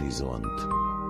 Horizont.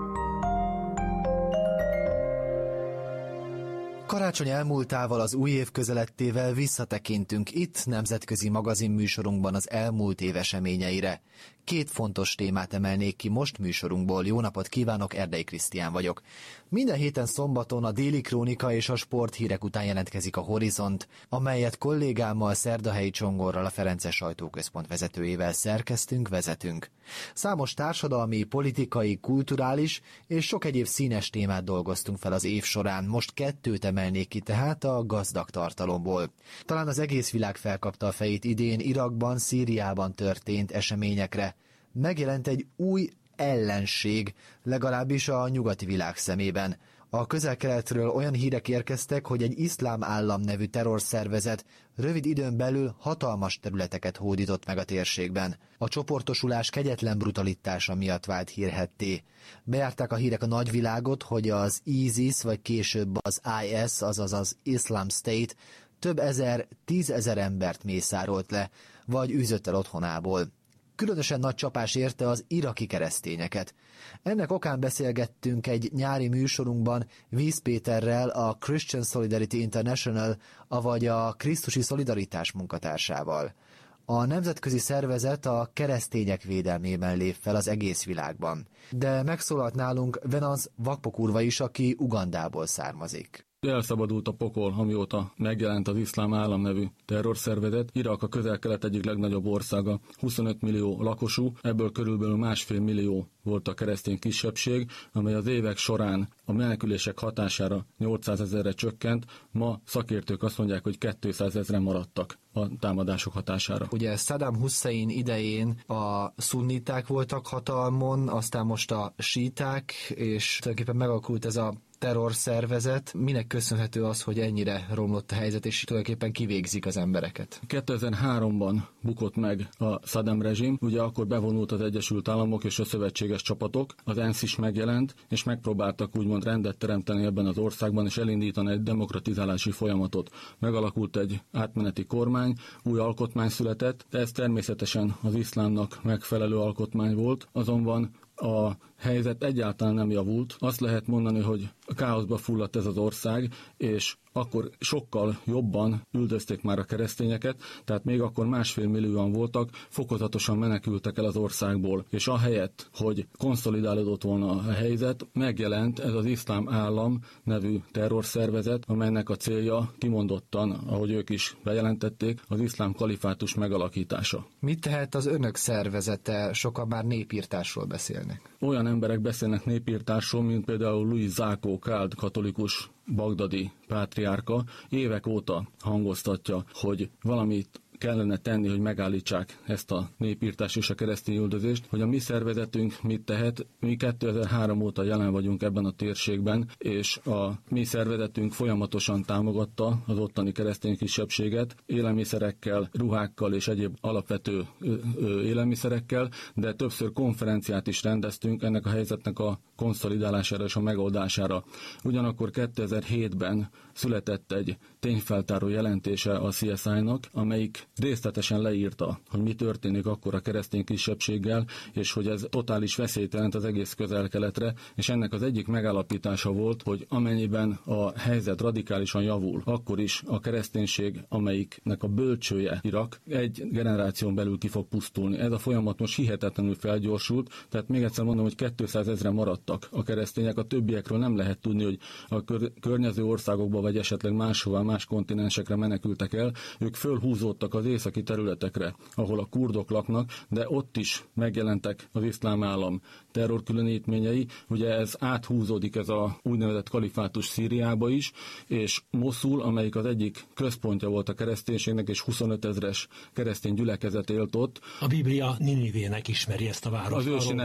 Karácsony elmúltával, az új év közelettével visszatekintünk itt nemzetközi magazinműsorunkban az elmúlt év eseményeire. Két fontos témát emelnék ki most műsorunkból. Jó napot kívánok, Erdei Krisztián vagyok. Minden héten szombaton a Déli Krónika és a sporthírek után jelentkezik a Horizont, amelyet kollégámmal, Szerdahelyi Csongorral, a Ferences Sajtóközpont vezetőjével szerkesztünk, vezetünk. Számos társadalmi, politikai, kulturális és sok egyéb színes témát dolgoztunk fel az év során. Most kettőt emelnék ki tehát a gazdag tartalomból. Talán az egész világ felkapta a fejét idén Irakban, Szíriában történt eseményekre. Megjelent egy új ellenség, legalábbis a nyugati világ szemében. A Közel-Keletről olyan hírek érkeztek, hogy egy iszlám állam nevű terrorszervezet rövid időn belül hatalmas területeket hódított meg a térségben. A csoportosulás kegyetlen brutalitása miatt vált hírhedté. Bejárták a hírek a nagyvilágot, hogy az ISIS, vagy később az IS, azaz az Islam State több ezer, 10 000 embert mészárolt le, vagy űzött el otthonából. Különösen nagy csapás érte az iraki keresztényeket. Ennek okán beszélgettünk egy nyári műsorunkban Víz Péterrel, a Christian Solidarity International, avagy a Krisztusi Szolidaritás munkatársával. A nemzetközi szervezet a keresztények védelmében lép fel az egész világban. De megszólalt nálunk Venance Vakpokurva is, aki Ugandából származik. Elszabadult a pokol, amióta megjelent az Iszlám Állam nevű terrorszervezet. Irak a Közel-Kelet egyik legnagyobb országa, 25 millió lakosú, ebből körülbelül 1,5 millió volt a keresztény kisebbség, amely az évek során a menekülések hatására 800 000-re csökkent, ma szakértők azt mondják, hogy 200 000-en maradtak a támadások hatására. Ugye Saddam Hussein idején a szunniták voltak hatalmon, aztán most a síták, és tulajdonképpen megalakult ez a terrorszervezet. Minek köszönhető az, hogy ennyire romlott a helyzet, és tulajdonképpen kivégzik az embereket? 2003-ban bukott meg a Saddam rezsim, ugye akkor bevonult az Egyesült Államok és a szövetséges csapatok, az ENSZ is megjelent, és megpróbáltak úgymond rendet teremteni ebben az országban, és elindítani egy demokratizálási folyamatot. Megalakult egy átmeneti kormány, új alkotmány született, de ez természetesen az iszlámnak megfelelő alkotmány volt, azonban a helyzet egyáltalán nem javult. Azt lehet mondani, hogy a káoszba fulladt ez az ország, és akkor sokkal jobban üldözték már a keresztényeket, tehát még akkor 1,5 millióan voltak, fokozatosan menekültek el az országból, és ahelyett, hogy konszolidálódott volna a helyzet, megjelent ez az Iszlám Állam nevű terrorszervezet, amelynek a célja kimondottan, ahogy ők is bejelentették, az iszlám kalifátus megalakítása. Mit tehet az önök szervezete? Sokan már népírtásról beszélnek. Olyan emberek beszélnek népírtásról, mint például Louis Zákó Káld katolikus bagdadi pátriárka, évek óta hangoztatja, hogy valamit kellene tenni, hogy megállítsák ezt a népírtást és a keresztény üldözést, hogy a mi szervezetünk mit tehet. Mi 2003 óta jelen vagyunk ebben a térségben, és a mi szervezetünk folyamatosan támogatta az ottani keresztény kisebbséget élelmiszerekkel, ruhákkal és egyéb alapvető élelmiszerekkel, de többször konferenciát is rendeztünk ennek a helyzetnek a konszolidálására és a megoldására. Ugyanakkor 2007-ben született egy tényfeltáró jelentése a CSI-nak, amelyik részletesen leírta, hogy mi történik akkor a keresztény kisebbséggel, és hogy ez totális veszélyt jelent az egész Közel-Keletre, és ennek az egyik megállapítása volt, hogy amennyiben a helyzet radikálisan javul, akkor is a kereszténység, amelyiknek a bölcsője Irak, egy generáción belül ki fog pusztulni. Ez a folyamat most hihetetlenül felgyorsult, tehát még egyszer mondom, hogy 200 000-en maradtak a keresztények, a többiekről nem lehet tudni, hogy a környező országokba, vagy esetleg máshova, más kontinensekre menekültek el, ők fölhúzódtak az északi területekre, ahol a kurdok laknak, de ott is megjelentek az Iszlám Állam terrorkülönítményei. Ugye ez áthúzódik, ez a úgynevezett kalifátus Szíriába is, és Moszul, amelyik az egyik központja volt a kereszténységnek, és 25 000-es keresztény gyülekezet élt ott. A Biblia Ninivének ismeri ezt a várost.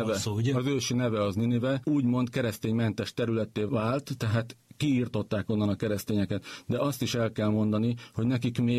Az ősi neve az Ninive, úgymond kereszténymentes területté vált, tehát kiirtották onnan a keresztényeket. De azt is el kell mondani, hogy nekik még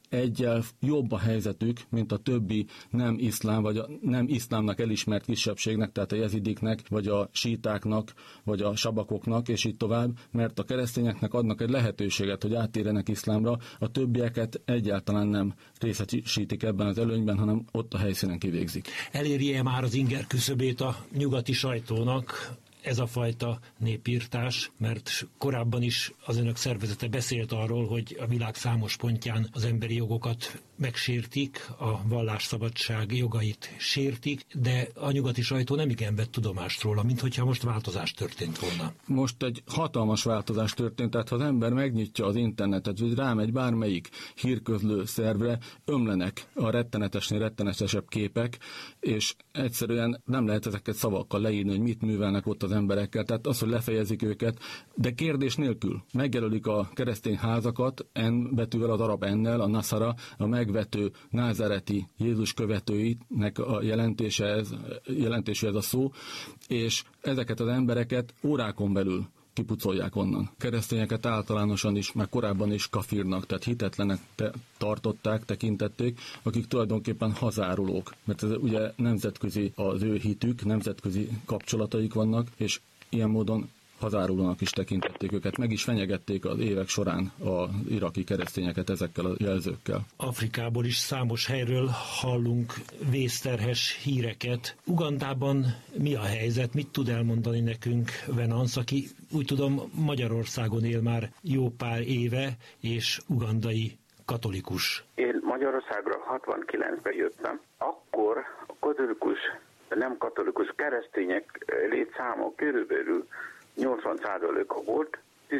egyel jobb a helyzetük, mint a többi nem iszlám, vagy a nem iszlámnak elismert kisebbségnek, tehát a jezidiknek, vagy a sítáknak, vagy a sabakoknak, és így tovább, mert a keresztényeknek adnak egy lehetőséget, hogy áttérjenek iszlámra, a többieket egyáltalán nem részesítik ebben az előnyben, hanem ott a helyszínen kivégzik. Elérje már az inger küszöbét a nyugati sajtónak ez a fajta népírtás, mert korábban is az önök szervezete beszélt arról, hogy a világ számos pontján az emberi jogokat megsértik, a vallásszabadság jogait sértik, de a nyugati sajtó nem igen vett tudomást róla, minthogyha most változás történt volna. Most egy hatalmas változás történt, tehát ha az ember megnyitja az internetet, vagy rámegy bármelyik hírközlő szervre, ömlenek a rettenetesnél rettenetesebb képek, és egyszerűen nem lehet ezeket szavakkal leírni, hogy mit művelnek ott az emberekkel, tehát az, hogy lefejezik őket, de kérdés nélkül megjelölik a keresztény házakat, N betűvel, az arab N-nel, a Nasara, a megvető názáreti Jézus követőinek a jelentésű ez a szó, és ezeket az embereket órákon belül kipucolják onnan. Keresztényeket általánosan is, már korábban is kafirnak, tehát hitetlenek tartották, tekintették, akik tulajdonképpen hazárulók, mert ez ugye nemzetközi az ő hitük, nemzetközi kapcsolataik vannak, és ilyen módon hazárulónak is tekintették őket, meg is fenyegették az évek során az iraki keresztényeket ezekkel a jelzőkkel. Afrikából is számos helyről hallunk vészterhes híreket. Ugandában mi a helyzet? Mit tud elmondani nekünk Venansz, aki úgy tudom Magyarországon él már jó pár éve, és ugandai katolikus? Én Magyarországra 69-ben jöttem. Akkor a katolikus, nem katolikus keresztények létszáma körülbelül 80%-a volt,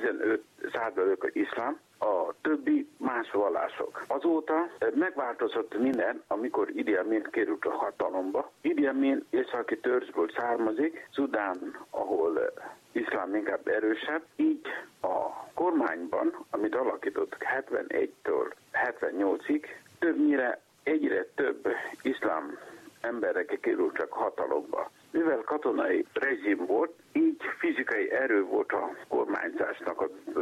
15% iszlám, a többi más vallások. Azóta megváltozott minden, amikor Idi Amin került a hatalomba. Idi Amin északi törzsből származik, Szudán, ahol iszlám inkább erősebb. Így a kormányban, amit alakítottak 71-től 78-ig, többnyire egyre több iszlám emberek kerültek hatalomba. Mivel katonai rezsim volt, így fizikai erő volt a kormányzásnak az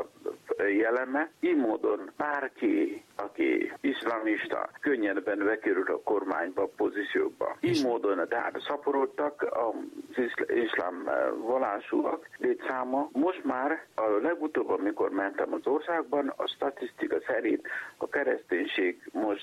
alapjeleme. Így módon bárki, aki iszlamista, könnyebben bekerült a kormányba, a pozícióba. Így módon tehát szaporodtak az iszlám vallásúak létszáma. Most már a legutóbb, amikor mentem az országban, a statisztika szerint a kereszténység most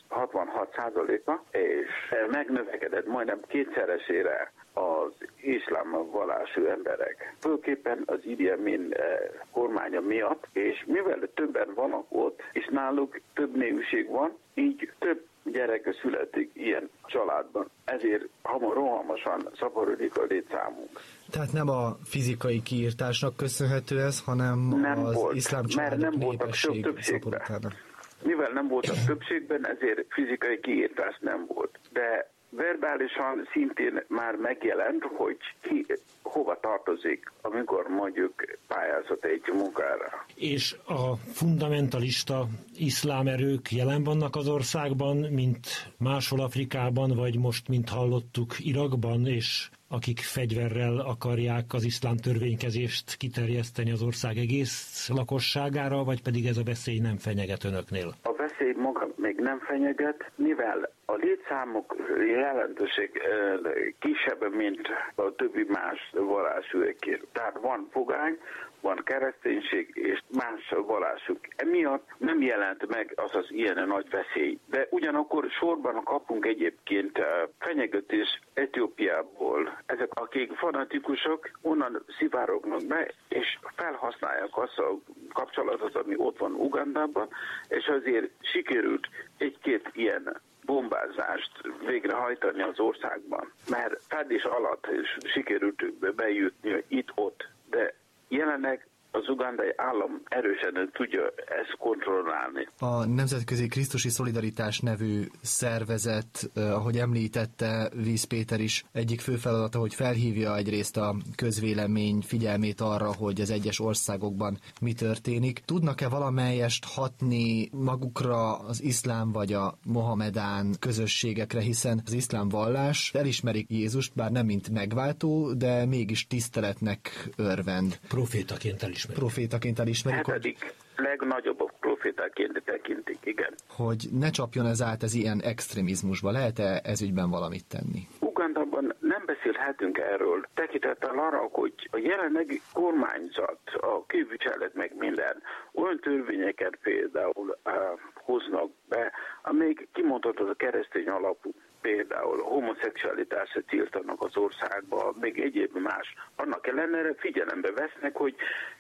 66%-a, és megnövekedett majdnem kétszeresére az iszlám vallású emberek. Főképpen az Idi Amin kormánya miatt, és mivel többen vannak ott, és náluk több népség van, így több gyereke születik ilyen családban. Ezért rohamosan szaporodik a létszámunk. Tehát nem a fizikai kiírtásnak köszönhető ez, hanem nem az volt, iszlám mert nem voltak többségben. Mivel nem voltak többségben, ezért fizikai kiírtás nem volt. De verbálisan szintén már megjelent, hogy ki hova tartozik, amikor mondjuk pályázott egy munkára. És a fundamentalista iszlám erők jelen vannak az országban, mint máshol Afrikában, vagy most, mint hallottuk, Irakban, és akik fegyverrel akarják az iszlám törvénykezést kiterjeszteni az ország egész lakosságára, vagy pedig ez a veszély nem fenyeget önöknél? A veszély maga még nem fenyeget, mivel a létszámok jelentőség kisebb, mint a többi más vallásúeké. Tehát van pogány, van kereszténység és más vallásuk. Emiatt nem jelent meg az ilyen nagy veszély. De ugyanakkor sorban kapunk egyébként fenyegetés Etiópiából. Ezek, akik fanatikusok, onnan szivárognak be, és felhasználják azt a kapcsolatot, ami ott van Ugandában, és azért sikerült egy-két ilyen bombázást végrehajtani az országban. Mert fedés alatt is sikerült bejutni itt-ott, de jelenleg az ugandai állam erősen tudja ezt kontrollálni. A Nemzetközi Krisztusi Szolidaritás nevű szervezet, ahogy említette Víz Péter is, egyik fő feladata, hogy felhívja egyrészt a közvélemény figyelmét arra, hogy az egyes országokban mi történik. Tudnak-e valamelyest hatni magukra az iszlám vagy a mohamedán közösségekre, hiszen az iszlám vallás elismerik Jézust, bár nem mint megváltó, de mégis tiszteletnek örvend. Profétaként elismerik. Profétaként elismerik, legnagyobb profétáként tekintik, igen. Hogy ne csapjon ez át ez ilyen extrémizmusba, lehet-e ez ügyben valamit tenni? Ugandában nem beszélhetünk erről, tekintettel arra, hogy a jelenlegi kormányzat, a képviselet meg minden olyan törvényeket például hoznak be, amelyik kimondható a keresztény alapú. Például homoszexualitásra tiltanak az országba, még egyéb más. Annak ellenére figyelembe vesznek, hogy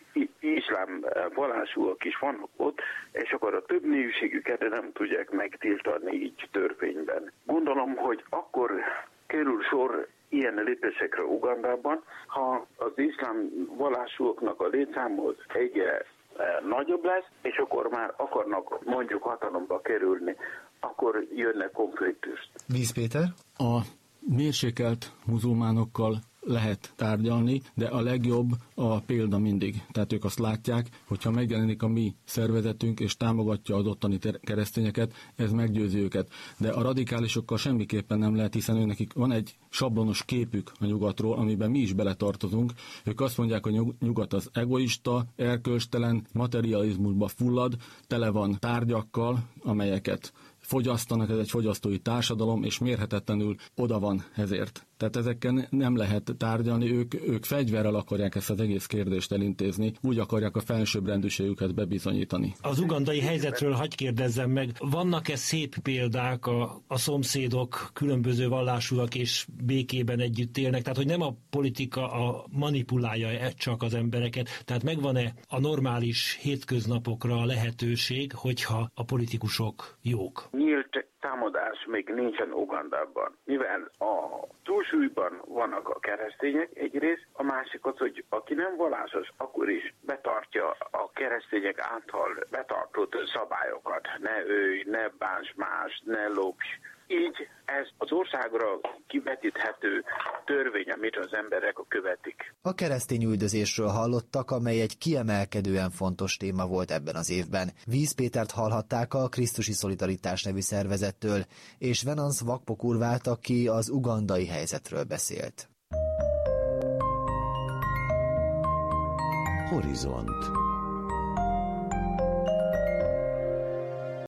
iszlám vallásúak is vannak ott, és akkor a több népségüket nem tudják megtiltani így törvényben. Gondolom, hogy akkor kerül sor ilyen lépésekre Ugandában, ha az iszlám vallásúaknak a létszáma egyre nagyobb lesz, és akkor már akarnak mondjuk hatalomba kerülni, akkor jönne konfliktus. Víz Péter? A mérsékelt muzulmánokkal lehet tárgyalni, de a legjobb a példa mindig. Tehát ők azt látják, hogyha megjelenik a mi szervezetünk és támogatja az ottani keresztényeket, ez meggyőzi őket. De a radikálisokkal semmiképpen nem lehet, hiszen őnekik van egy sablonos képük a nyugatról, amiben mi is beletartozunk. Ők azt mondják, hogy a nyugat az egoista, erkölcstelen, materializmusba fullad, tele van tárgyakkal, amelyeket fogyasztanak, ez egy fogyasztói társadalom, és mérhetetlenül oda van ezért. Tehát ezekkel nem lehet tárgyalni, ők fegyverrel akarják ezt az egész kérdést elintézni, úgy akarják a felsőbbrendűségüket bebizonyítani. Az ugandai helyzetről hadd kérdezzem meg, vannak-e szép példák, a szomszédok különböző vallásúak és békében együtt élnek, tehát hogy nem a politika manipulálja csak az embereket, tehát megvan-e a normális hétköznapokra a lehetőség, hogyha a politikusok jók? Nyílt támadás még nincsen Ugandában, mivel a túlsúlyban vannak a keresztények egyrészt, a másik az, hogy aki nem vallásos, akkor is betartja a keresztények által betartott szabályokat. Ne ölj, ne bánts más, ne lopj. Így ez az országra kivetíthető törvény, amit az emberek követik. A keresztény üldözésről hallottak, amely egy kiemelkedően fontos téma volt ebben az évben. Víz Pétert hallhatták a Krisztusi Szolidaritás nevű szervezettől, és Venansz Vakpokurvát, aki az ugandai helyzetről beszélt. Horizont.